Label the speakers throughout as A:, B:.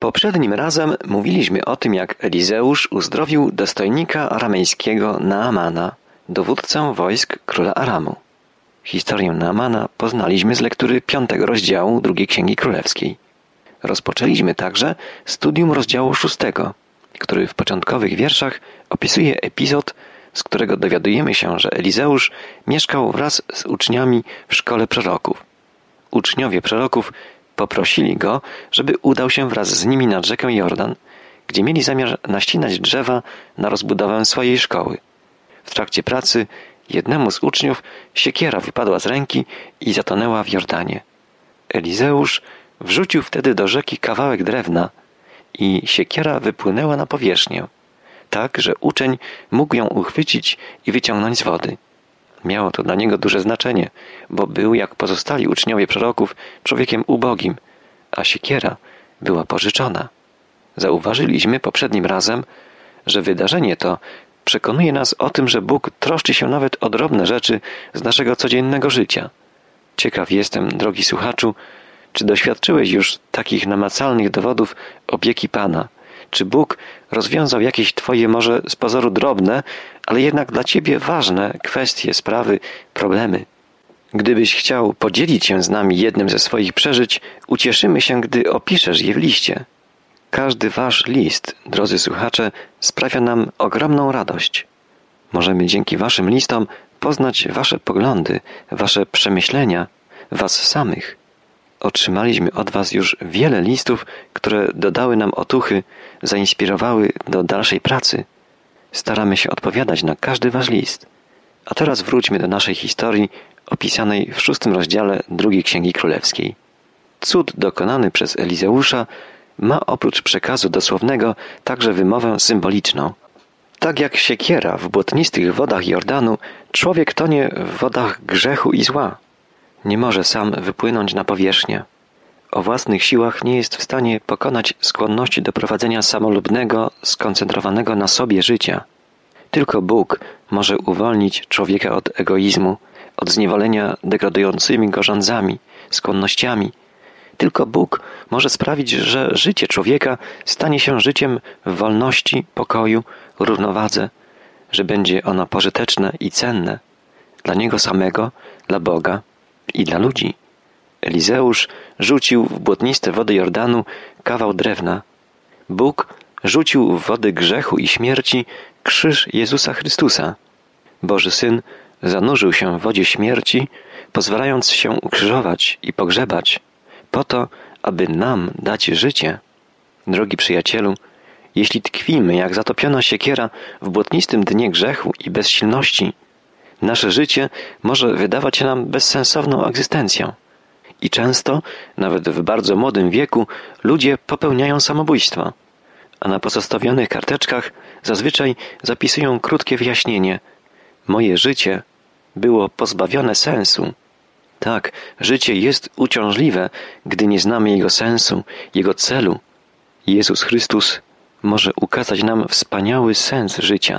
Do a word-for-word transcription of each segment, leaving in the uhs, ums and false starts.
A: Poprzednim razem mówiliśmy o tym, jak Elizeusz uzdrowił dostojnika aramejskiego Naamana, dowódcę wojsk króla Aramu. Historię Naamana poznaliśmy z lektury piątego rozdziału drugiej Księgi Królewskiej. Rozpoczęliśmy także studium rozdziału szóstego, który w początkowych wierszach opisuje epizod, z którego dowiadujemy się, że Elizeusz mieszkał wraz z uczniami w szkole proroków. Uczniowie proroków poprosili go, żeby udał się wraz z nimi nad rzekę Jordan, gdzie mieli zamiar naścinać drzewa na rozbudowę swojej szkoły. W trakcie pracy jednemu z uczniów siekiera wypadła z ręki i zatonęła w Jordanie. Elizeusz wrzucił wtedy do rzeki kawałek drewna i siekiera wypłynęła na powierzchnię, tak, że uczeń mógł ją uchwycić i wyciągnąć z wody. Miało to dla niego duże znaczenie, bo był, jak pozostali uczniowie proroków, człowiekiem ubogim, a siekiera była pożyczona. Zauważyliśmy poprzednim razem, że wydarzenie to przekonuje nas o tym, że Bóg troszczy się nawet o drobne rzeczy z naszego codziennego życia. Ciekaw jestem, drogi słuchaczu, czy doświadczyłeś już takich namacalnych dowodów opieki Pana? Czy Bóg rozwiązał jakieś Twoje może z pozoru drobne, ale jednak dla Ciebie ważne kwestie, sprawy, problemy? Gdybyś chciał podzielić się z nami jednym ze swoich przeżyć, ucieszymy się, gdy opiszesz je w liście. Każdy Wasz list, drodzy słuchacze, sprawia nam ogromną radość. Możemy dzięki Waszym listom poznać Wasze poglądy, Wasze przemyślenia, Was samych. Otrzymaliśmy od Was już wiele listów, które dodały nam otuchy, zainspirowały do dalszej pracy. Staramy się odpowiadać na każdy Wasz list. A teraz wróćmy do naszej historii opisanej w szóstym rozdziale drugiej Księgi Królewskiej. Cud dokonany przez Elizeusza ma oprócz przekazu dosłownego także wymowę symboliczną. Tak jak siekiera w błotnistych wodach Jordanu, człowiek tonie w wodach grzechu i zła. Nie może sam wypłynąć na powierzchnię. O własnych siłach nie jest w stanie pokonać skłonności do prowadzenia samolubnego, skoncentrowanego na sobie życia. Tylko Bóg może uwolnić człowieka od egoizmu, od zniewolenia degradującymi go rządzami, skłonnościami. Tylko Bóg może sprawić, że życie człowieka stanie się życiem w wolności, pokoju, równowadze, że będzie ono pożyteczne i cenne dla Niego samego, dla Boga i dla ludzi. Elizeusz rzucił w błotniste wody Jordanu kawał drewna. Bóg rzucił w wody grzechu i śmierci krzyż Jezusa Chrystusa. Boży Syn zanurzył się w wodzie śmierci, pozwalając się ukrzyżować i pogrzebać, po to, aby nam dać życie. Drogi przyjacielu, jeśli tkwimy jak zatopiona siekiera w błotnistym dnie grzechu i bezsilności, nasze życie może wydawać się nam bezsensowną egzystencją. I często, nawet w bardzo młodym wieku, ludzie popełniają samobójstwo, a na pozostawionych karteczkach zazwyczaj zapisują krótkie wyjaśnienie: moje życie było pozbawione sensu. Tak, życie jest uciążliwe, gdy nie znamy jego sensu, jego celu. Jezus Chrystus może ukazać nam wspaniały sens życia,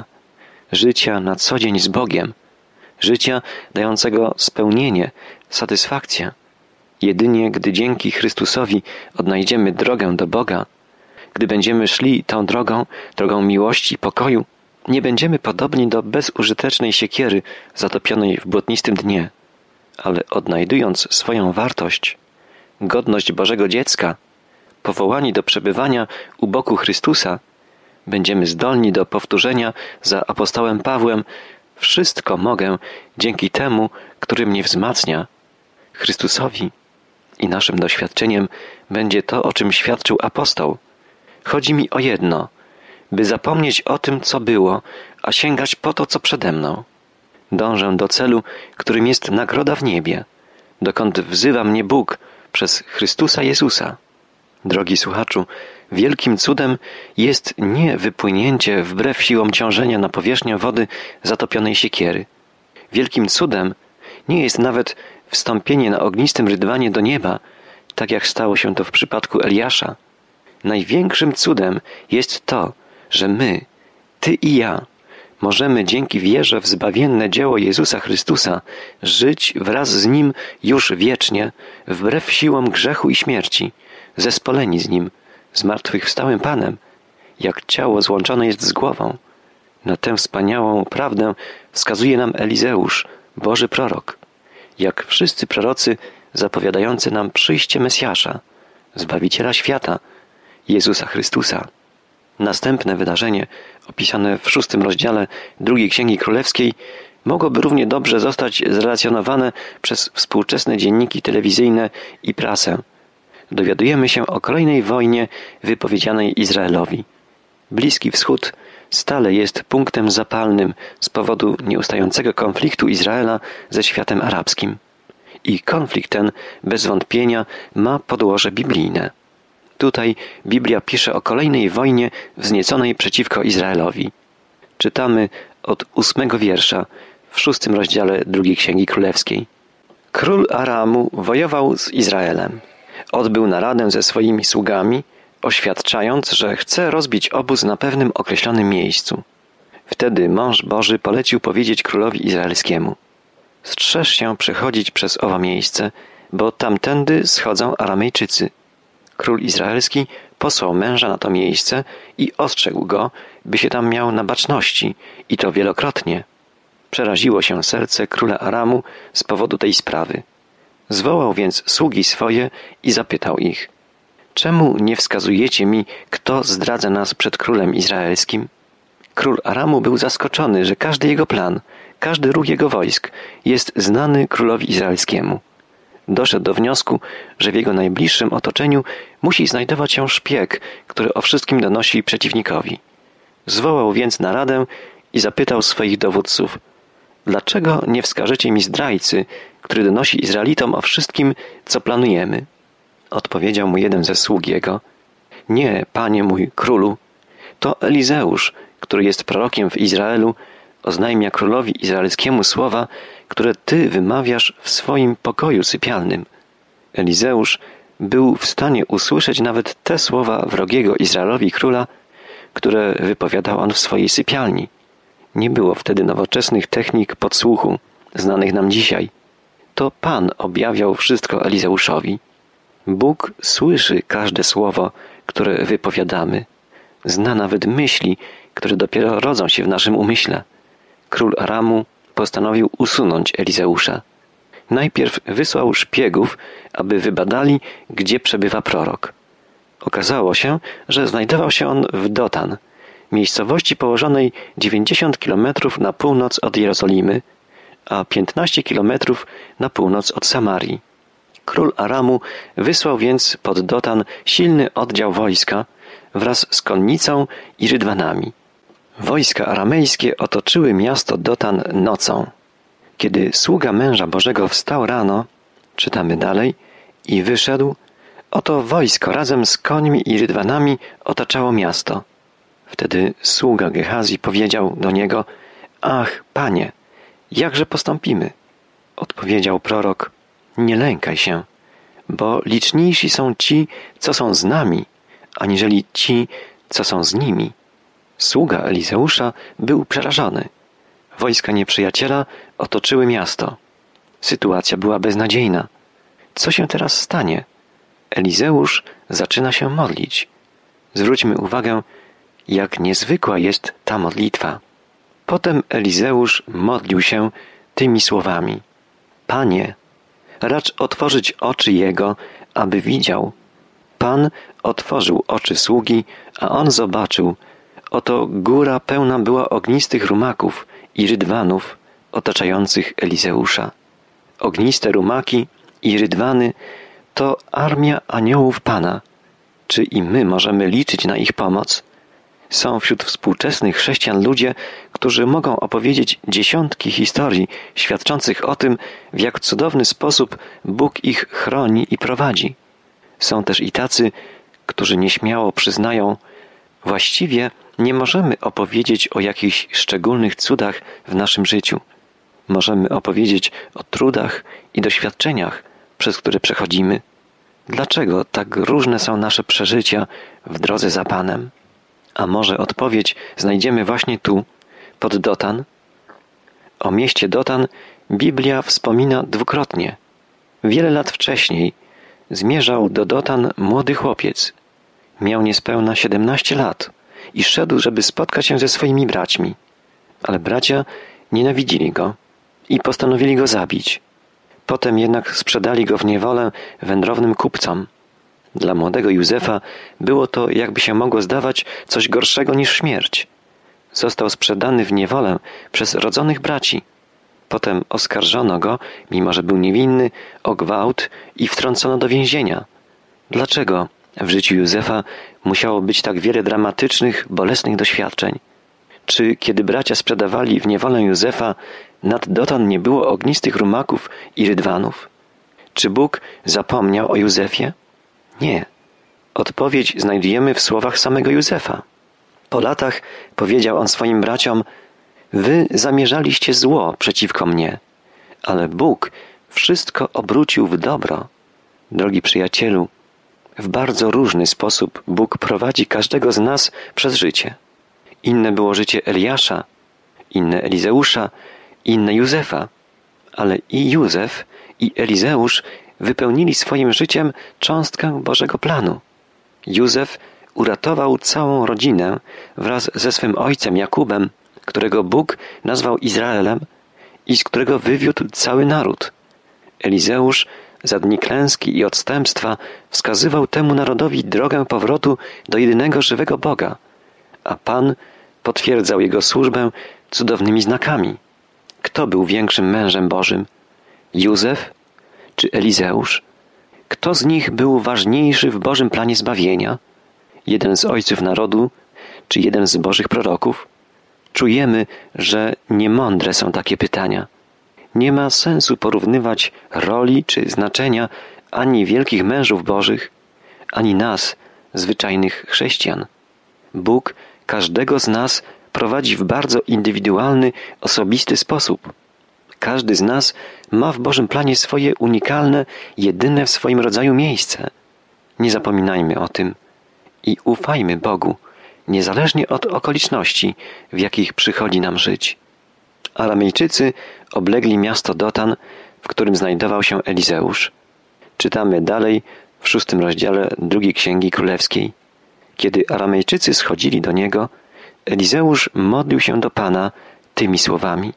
A: życia na co dzień z Bogiem, życia dającego spełnienie, satysfakcję. Jedynie gdy dzięki Chrystusowi odnajdziemy drogę do Boga, gdy będziemy szli tą drogą, drogą miłości i pokoju, nie będziemy podobni do bezużytecznej siekiery zatopionej w błotnistym dnie, ale odnajdując swoją wartość, godność Bożego dziecka, powołani do przebywania u boku Chrystusa, będziemy zdolni do powtórzenia za apostołem Pawłem: wszystko mogę dzięki temu, który mnie wzmacnia, Chrystusowi. I naszym doświadczeniem będzie to, o czym świadczył apostoł. Chodzi mi o jedno, by zapomnieć o tym, co było, a sięgać po to, co przede mną. Dążę do celu, którym jest nagroda w niebie, dokąd wzywa mnie Bóg przez Chrystusa Jezusa. Drogi słuchaczu, wielkim cudem jest nie wypłynięcie wbrew siłom ciążenia na powierzchnię wody zatopionej siekiery. Wielkim cudem nie jest nawet wstąpienie na ognistym rydwanie do nieba, tak jak stało się to w przypadku Eliasza. Największym cudem jest to, że my, Ty i ja, możemy dzięki wierze w zbawienne dzieło Jezusa Chrystusa żyć wraz z Nim już wiecznie, wbrew siłom grzechu i śmierci, zespoleni z Nim, zmartwychwstałym Panem, jak ciało złączone jest z głową. Na tę wspaniałą prawdę wskazuje nam Elizeusz, Boży prorok, jak wszyscy prorocy zapowiadający nam przyjście Mesjasza, Zbawiciela świata, Jezusa Chrystusa. Następne wydarzenie, opisane w szóstym rozdziale drugiej Księgi Królewskiej, mogłoby równie dobrze zostać zrelacjonowane przez współczesne dzienniki telewizyjne i prasę. Dowiadujemy się o kolejnej wojnie wypowiedzianej Izraelowi. Bliski Wschód stale jest punktem zapalnym z powodu nieustającego konfliktu Izraela ze światem arabskim. I konflikt ten bez wątpienia ma podłoże biblijne. Tutaj Biblia pisze o kolejnej wojnie wznieconej przeciwko Izraelowi. Czytamy od ósmego wiersza w szóstym rozdziale drugiej Księgi Królewskiej. Król Aramu wojował z Izraelem. Odbył naradę ze swoimi sługami, oświadczając, że chce rozbić obóz na pewnym określonym miejscu. Wtedy mąż Boży polecił powiedzieć królowi izraelskiemu: strzeż się przechodzić przez owo miejsce, bo tamtędy schodzą Aramejczycy. Król izraelski posłał męża na to miejsce i ostrzegł go, by się tam miał na baczności, i to wielokrotnie. Przeraziło się serce króla Aramu z powodu tej sprawy. Zwołał więc sługi swoje i zapytał ich: czemu nie wskazujecie mi, kto zdradza nas przed królem izraelskim? Król Aramu był zaskoczony, że każdy jego plan, każdy ruch jego wojsk jest znany królowi izraelskiemu. Doszedł do wniosku, że w jego najbliższym otoczeniu musi znajdować się szpieg, który o wszystkim donosi przeciwnikowi. Zwołał więc naradę i zapytał swoich dowódców: dlaczego nie wskażecie mi zdrajcy, który donosi Izraelitom o wszystkim, co planujemy? Odpowiedział mu jeden ze sług jego: nie, panie mój królu, to Elizeusz, który jest prorokiem w Izraelu, oznajmia królowi izraelskiemu słowa, które ty wymawiasz w swoim pokoju sypialnym. Elizeusz był w stanie usłyszeć nawet te słowa wrogiego Izraelowi króla, które wypowiadał on w swojej sypialni. Nie było wtedy nowoczesnych technik podsłuchu, znanych nam dzisiaj. To Pan objawiał wszystko Elizeuszowi. Bóg słyszy każde słowo, które wypowiadamy. Zna nawet myśli, które dopiero rodzą się w naszym umyśle. Król Aramu postanowił usunąć Elizeusza. Najpierw wysłał szpiegów, aby wybadali, gdzie przebywa prorok. Okazało się, że znajdował się on w Dotan, miejscowości położonej dziewięćdziesiąt kilometrów na północ od Jerozolimy, a piętnaście kilometrów na północ od Samarii. Król Aramu wysłał więc pod Dotan silny oddział wojska wraz z konnicą i rydwanami. Wojska aramejskie otoczyły miasto Dotan nocą. Kiedy sługa męża Bożego wstał rano, czytamy dalej, i wyszedł, oto wojsko razem z końmi i rydwanami otaczało miasto. Wtedy sługa Gehazi powiedział do niego: ach, panie, jakże postąpimy? Odpowiedział prorok: nie lękaj się, bo liczniejsi są ci, co są z nami, aniżeli ci, co są z nimi. Sługa Elizeusza był przerażony. Wojska nieprzyjaciela otoczyły miasto. Sytuacja była beznadziejna. Co się teraz stanie? Elizeusz zaczyna się modlić. Zwróćmy uwagę, jak niezwykła jest ta modlitwa. Potem Elizeusz modlił się tymi słowami: Panie, racz otworzyć oczy jego, aby widział. Pan otworzył oczy sługi, a on zobaczył. Oto góra pełna była ognistych rumaków i rydwanów otaczających Elizeusza. Ogniste rumaki i rydwany to armia aniołów Pana. Czy i my możemy liczyć na ich pomoc? Są wśród współczesnych chrześcijan ludzie, którzy mogą opowiedzieć dziesiątki historii świadczących o tym, w jak cudowny sposób Bóg ich chroni i prowadzi. Są też i tacy, którzy nieśmiało przyznają: właściwie nie możemy opowiedzieć o jakichś szczególnych cudach w naszym życiu. Możemy opowiedzieć o trudach i doświadczeniach, przez które przechodzimy. Dlaczego tak różne są nasze przeżycia w drodze za Panem? A może odpowiedź znajdziemy właśnie tu, pod Dotan? O mieście Dotan Biblia wspomina dwukrotnie. Wiele lat wcześniej zmierzał do Dotan młody chłopiec. Miał niespełna siedemnaście lat i szedł, żeby spotkać się ze swoimi braćmi. Ale bracia nienawidzili go i postanowili go zabić. Potem jednak sprzedali go w niewolę wędrownym kupcom. Dla młodego Józefa było to, jakby się mogło zdawać, coś gorszego niż śmierć. Został sprzedany w niewolę przez rodzonych braci. Potem oskarżono go, mimo że był niewinny, o gwałt i wtrącono do więzienia. Dlaczego w życiu Józefa musiało być tak wiele dramatycznych, bolesnych doświadczeń? Czy kiedy bracia sprzedawali w niewolę Józefa, nad dotąd nie było ognistych rumaków i rydwanów? Czy Bóg zapomniał o Józefie? Nie. Odpowiedź znajdujemy w słowach samego Józefa. Po latach powiedział on swoim braciom: wy zamierzaliście zło przeciwko mnie, ale Bóg wszystko obrócił w dobro. Drogi przyjacielu, w bardzo różny sposób Bóg prowadzi każdego z nas przez życie. Inne było życie Eliasza, inne Elizeusza, inne Józefa, ale i Józef, i Elizeusz wypełnili swoim życiem cząstkę Bożego planu. Józef uratował całą rodzinę wraz ze swym ojcem Jakubem, którego Bóg nazwał Izraelem i z którego wywiódł cały naród. Elizeusz za dni klęski i odstępstwa wskazywał temu narodowi drogę powrotu do jedynego żywego Boga, a Pan potwierdzał jego służbę cudownymi znakami. Kto był większym mężem Bożym? Józef czy Elizeusz? Kto z nich był ważniejszy w Bożym planie zbawienia? Jeden z ojców narodu czy jeden z Bożych proroków? Czujemy, że niemądre są takie pytania. Nie ma sensu porównywać roli czy znaczenia ani wielkich mężów Bożych, ani nas, zwyczajnych chrześcijan. Bóg każdego z nas prowadzi w bardzo indywidualny, osobisty sposób. Każdy z nas ma w Bożym planie swoje unikalne, jedyne w swoim rodzaju miejsce. Nie zapominajmy o tym i ufajmy Bogu, niezależnie od okoliczności, w jakich przychodzi nam żyć. Aramejczycy oblegli miasto Dotan, w którym znajdował się Elizeusz. Czytamy dalej w szóstym rozdziale drugiej Księgi Królewskiej. Kiedy Aramejczycy schodzili do niego, Elizeusz modlił się do Pana tymi słowami: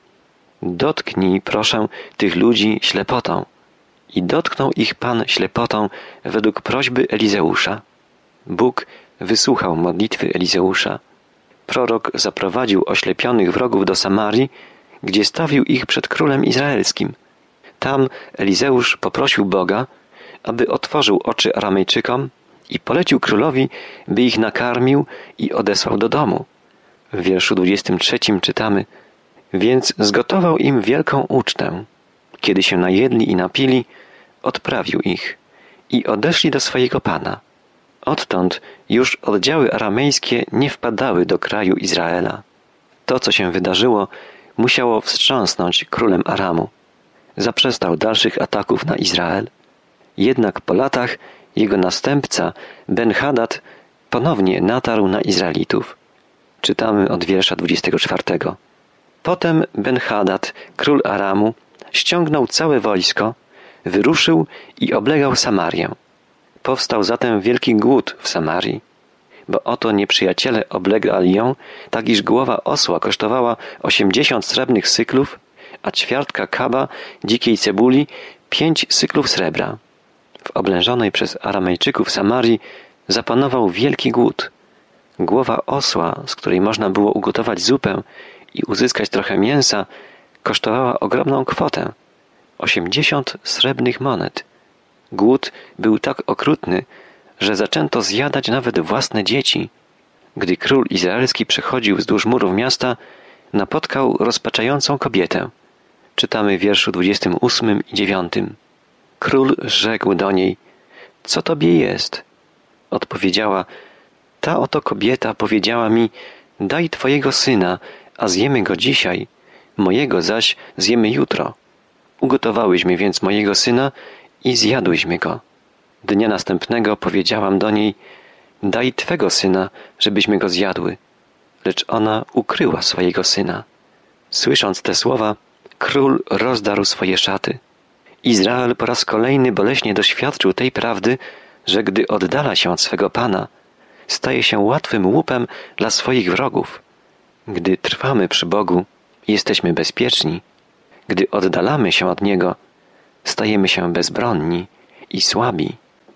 A: dotknij, proszę, tych ludzi ślepotą. I dotknął ich Pan ślepotą według prośby Elizeusza. Bóg wysłuchał modlitwy Elizeusza. Prorok zaprowadził oślepionych wrogów do Samarii, gdzie stawił ich przed królem izraelskim. Tam Elizeusz poprosił Boga, aby otworzył oczy Aramejczykom i polecił królowi, by ich nakarmił i odesłał do domu. W wierszu dwudziestym trzecim czytamy: więc zgotował im wielką ucztę. Kiedy się najedli i napili, odprawił ich i odeszli do swojego Pana. Odtąd już oddziały aramejskie nie wpadały do kraju Izraela. To, co się wydarzyło, musiało wstrząsnąć królem Aramu. Zaprzestał dalszych ataków na Izrael. Jednak po latach jego następca, Ben-Hadad, ponownie natarł na Izraelitów. Czytamy od wiersza dwudziestego czwartego. Potem Ben-Hadad, król Aramu, ściągnął całe wojsko, wyruszył i oblegał Samarię. Powstał zatem wielki głód w Samarii, bo oto nieprzyjaciele oblegali ją, tak iż głowa osła kosztowała osiemdziesiąt srebrnych syklów, a ćwiartka kaba, dzikiej cebuli, pięć syklów srebra. W oblężonej przez Aramejczyków Samarii zapanował wielki głód. Głowa osła, z której można było ugotować zupę i uzyskać trochę mięsa, kosztowała ogromną kwotę – osiemdziesiąt srebrnych monet. Głód był tak okrutny, że zaczęto zjadać nawet własne dzieci. Gdy król izraelski przechodził wzdłuż murów miasta, napotkał rozpaczającą kobietę. Czytamy w wierszu dwudziestym ósmym i dziewiątym. Król rzekł do niej: co tobie jest? Odpowiedziała: ta oto kobieta powiedziała mi: daj twojego syna, a zjemy go dzisiaj, mojego zaś zjemy jutro. Ugotowałyśmy więc mojego syna i zjadłyśmy go. Dnia następnego powiedziałam do niej: daj twego syna, żebyśmy go zjadły. Lecz ona ukryła swojego syna. Słysząc te słowa, król rozdarł swoje szaty. Izrael po raz kolejny boleśnie doświadczył tej prawdy, że gdy oddala się od swego Pana, staje się łatwym łupem dla swoich wrogów. Gdy trwamy przy Bogu, jesteśmy bezpieczni. Gdy oddalamy się od Niego, stajemy się bezbronni i słabi.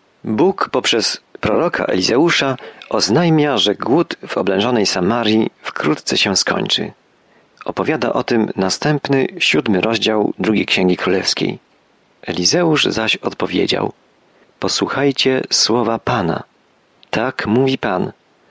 A: Bóg poprzez proroka Elizeusza oznajmia, że głód w oblężonej Samarii wkrótce się skończy. Opowiada o tym następny, siódmy rozdział drugiej Księgi Królewskiej. Elizeusz zaś odpowiedział: posłuchajcie słowa Pana. Tak mówi Pan.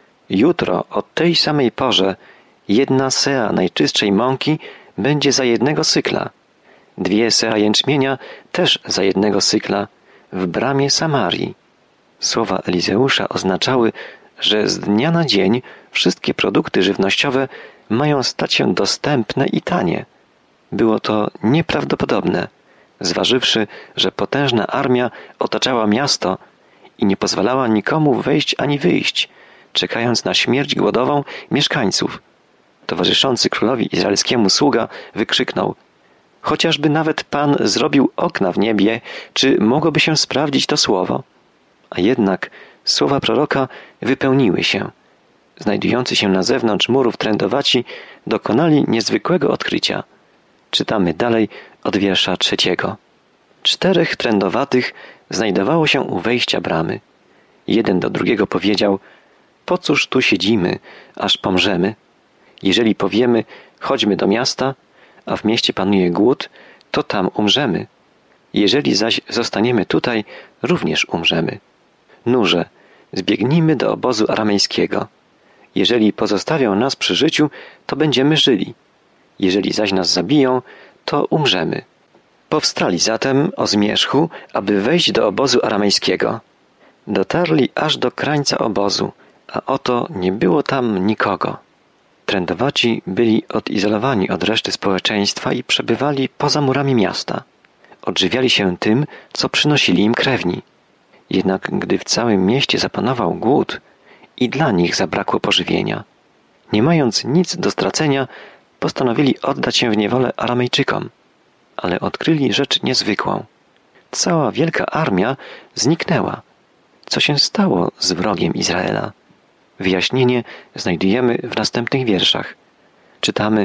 A: Jutro o tej samej porze jedna sea najczystszej mąki będzie za jednego sykla. Dwie sea jęczmienia też za jednego sykla w bramie Samarii. Słowa Elizeusza oznaczały, że z dnia na dzień wszystkie produkty żywnościowe mają stać się dostępne i tanie. Było to nieprawdopodobne, zważywszy, że potężna armia otaczała miasto i nie pozwalała nikomu wejść ani wyjść, czekając na śmierć głodową mieszkańców. Towarzyszący królowi izraelskiemu sługa wykrzyknął: chociażby nawet Pan zrobił okna w niebie, czy mogłoby się sprawdzić to słowo? A jednak słowa proroka wypełniły się. Znajdujący się na zewnątrz murów trędowaci dokonali niezwykłego odkrycia. Czytamy dalej od wiersza trzeciego. Czterech trędowatych znajdowało się u wejścia bramy. Jeden do drugiego powiedział: po cóż tu siedzimy, aż pomrzemy? Jeżeli powiemy: chodźmy do miasta, a w mieście panuje głód, to tam umrzemy. Jeżeli zaś zostaniemy tutaj, również umrzemy. Nurze, zbiegnijmy do obozu aramejskiego. Jeżeli pozostawią nas przy życiu, to będziemy żyli. Jeżeli zaś nas zabiją, to umrzemy. Powstali zatem o zmierzchu, aby wejść do obozu aramejskiego. Dotarli aż do krańca obozu, a oto nie było tam nikogo. Trędowaci byli odizolowani od reszty społeczeństwa i przebywali poza murami miasta. Odżywiali się tym, co przynosili im krewni. Jednak gdy w całym mieście zapanował głód, i dla nich zabrakło pożywienia. Nie mając nic do stracenia, postanowili oddać się w niewolę Aramejczykom, ale odkryli rzecz niezwykłą. Cała wielka armia zniknęła. Co się stało z wrogiem Izraela? Wyjaśnienie znajdujemy w następnych wierszach. Czytamy: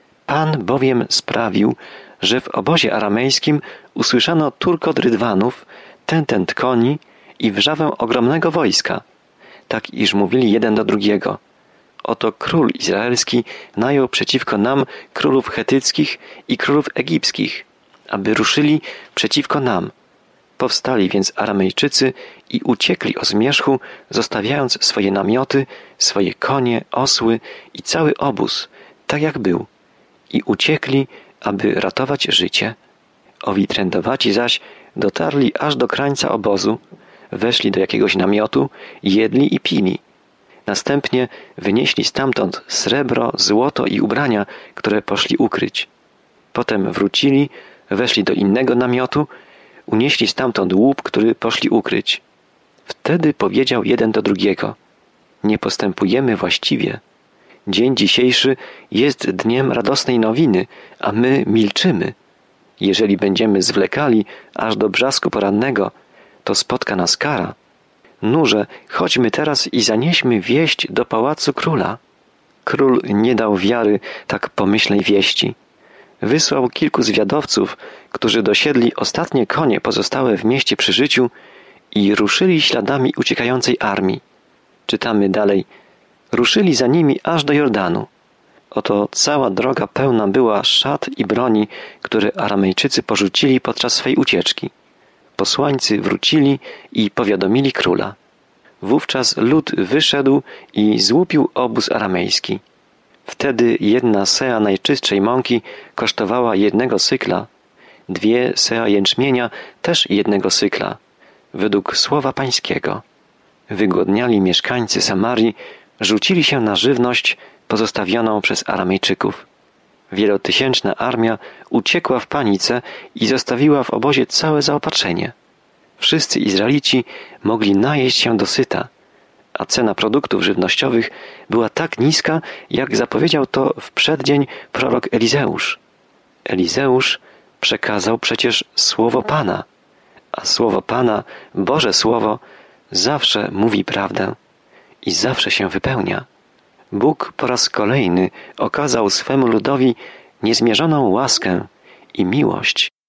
A: Pan bowiem sprawił, że w obozie aramejskim usłyszano turkot rydwanów, tętent koni i wrzawę ogromnego wojska, tak iż mówili jeden do drugiego: oto król izraelski najął przeciwko nam królów chetyckich i królów egipskich, aby ruszyli przeciwko nam. Powstali więc Aramejczycy i uciekli o zmierzchu, zostawiając swoje namioty, swoje konie, osły i cały obóz, tak jak był, i uciekli, aby ratować życie. Owi trędowaci zaś dotarli aż do krańca obozu, weszli do jakiegoś namiotu, jedli i pili. Następnie wynieśli stamtąd srebro, złoto i ubrania, które poszli ukryć. Potem wrócili, weszli do innego namiotu, unieśli stamtąd łup, który poszli ukryć. Wtedy powiedział jeden do drugiego: nie postępujemy właściwie. Dzień dzisiejszy jest dniem radosnej nowiny, a my milczymy. Jeżeli będziemy zwlekali aż do brzasku porannego, to spotka nas kara. Nurze, chodźmy teraz i zanieśmy wieść do pałacu króla. Król nie dał wiary tak pomyślnej wieści. Wysłał kilku zwiadowców, którzy dosiedli ostatnie konie pozostałe w mieście przy życiu i ruszyli śladami uciekającej armii. Czytamy dalej: ruszyli za nimi aż do Jordanu. Oto cała droga pełna była szat i broni, które Aramejczycy porzucili podczas swej ucieczki. Posłańcy wrócili i powiadomili króla. Wówczas lud wyszedł i złupił obóz aramejski. Wtedy jedna sea najczystszej mąki kosztowała jednego sykla, dwie sea jęczmienia też jednego sykla, według słowa pańskiego. Wygłodniali mieszkańcy Samarii, rzucili się na żywność pozostawioną przez Aramejczyków. Wielotysięczna armia uciekła w panice i zostawiła w obozie całe zaopatrzenie. Wszyscy Izraelici mogli najeść się dosyta, a cena produktów żywnościowych była tak niska, jak zapowiedział to w przeddzień prorok Elizeusz. Elizeusz przekazał przecież słowo Pana, a słowo Pana, Boże Słowo, zawsze mówi prawdę i zawsze się wypełnia. Bóg po raz kolejny okazał swemu ludowi niezmierzoną łaskę i miłość.